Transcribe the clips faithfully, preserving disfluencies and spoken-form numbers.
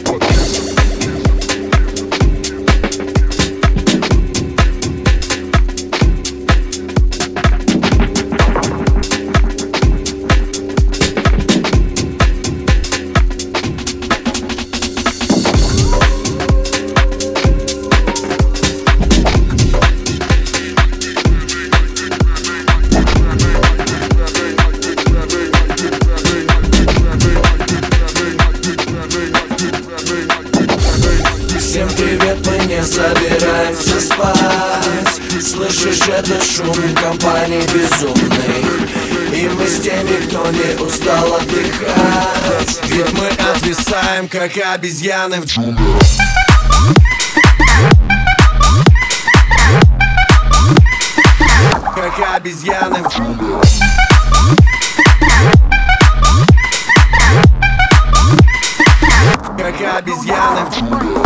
Всем привет, мы не собираемся спать. Слышишь этот шум компании безумных, и мы с теми, кто не устал отдыхать. Ведь мы отвисаем, как обезьяны в джунглях. Как обезьяны в джунглях. Как обезьяны в джунглях.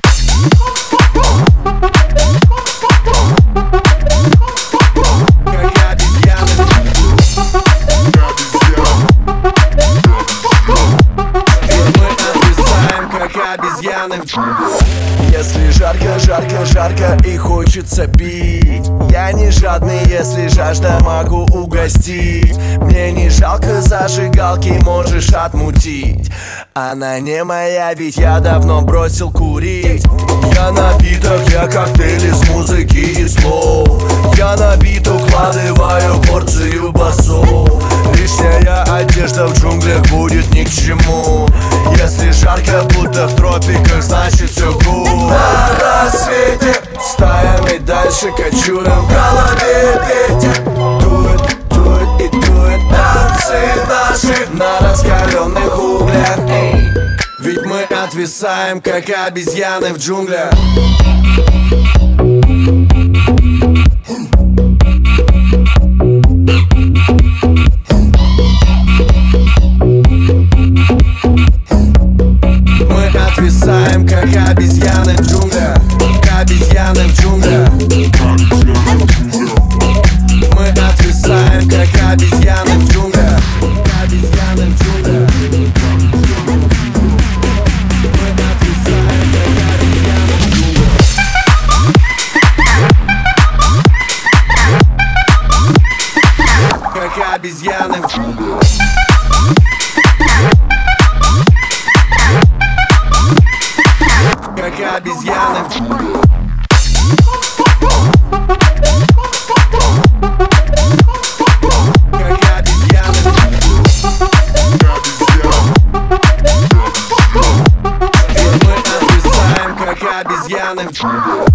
Если жарко, жарко, жарко и хочется пить, я не жадный, если жажда, могу угостить. Мне не жалко зажигалки, можешь отмутить. Она не моя, ведь я давно бросил курить. Я напиток, я коктейль из музыки и слов. Я на бит укладываю порцию басов. Лишняя одежда в джунглях будет ни к чему. Если жарко, будто в тропиках, значит все гуд. На рассвете стаями дальше кочуем, в голове ветер. Дует, дует и дует. Танцы наши на раскаленных углях. Эй. Ведь мы отвисаем, как обезьяны в джунглях. Отвисаем, как обезьяны в джунглях. Обезьяны в джунглях. Мы отвисаем, как обезьяны в джунглях. Обезьяны в джунглях. Мы отвисаем, как обезьяны в джунглях. Как обезьяны в джунглях. Как обезьяны в джунглях. Как обезьяны в джунглях. И мы отвисаем, как обезьяны в джунглях.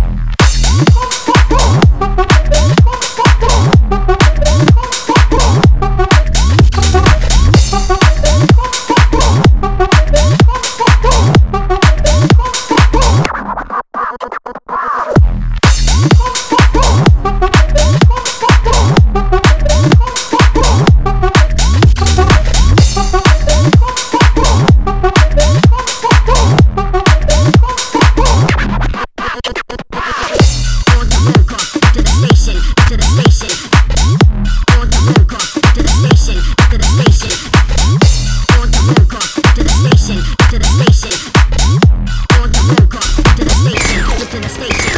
To the station.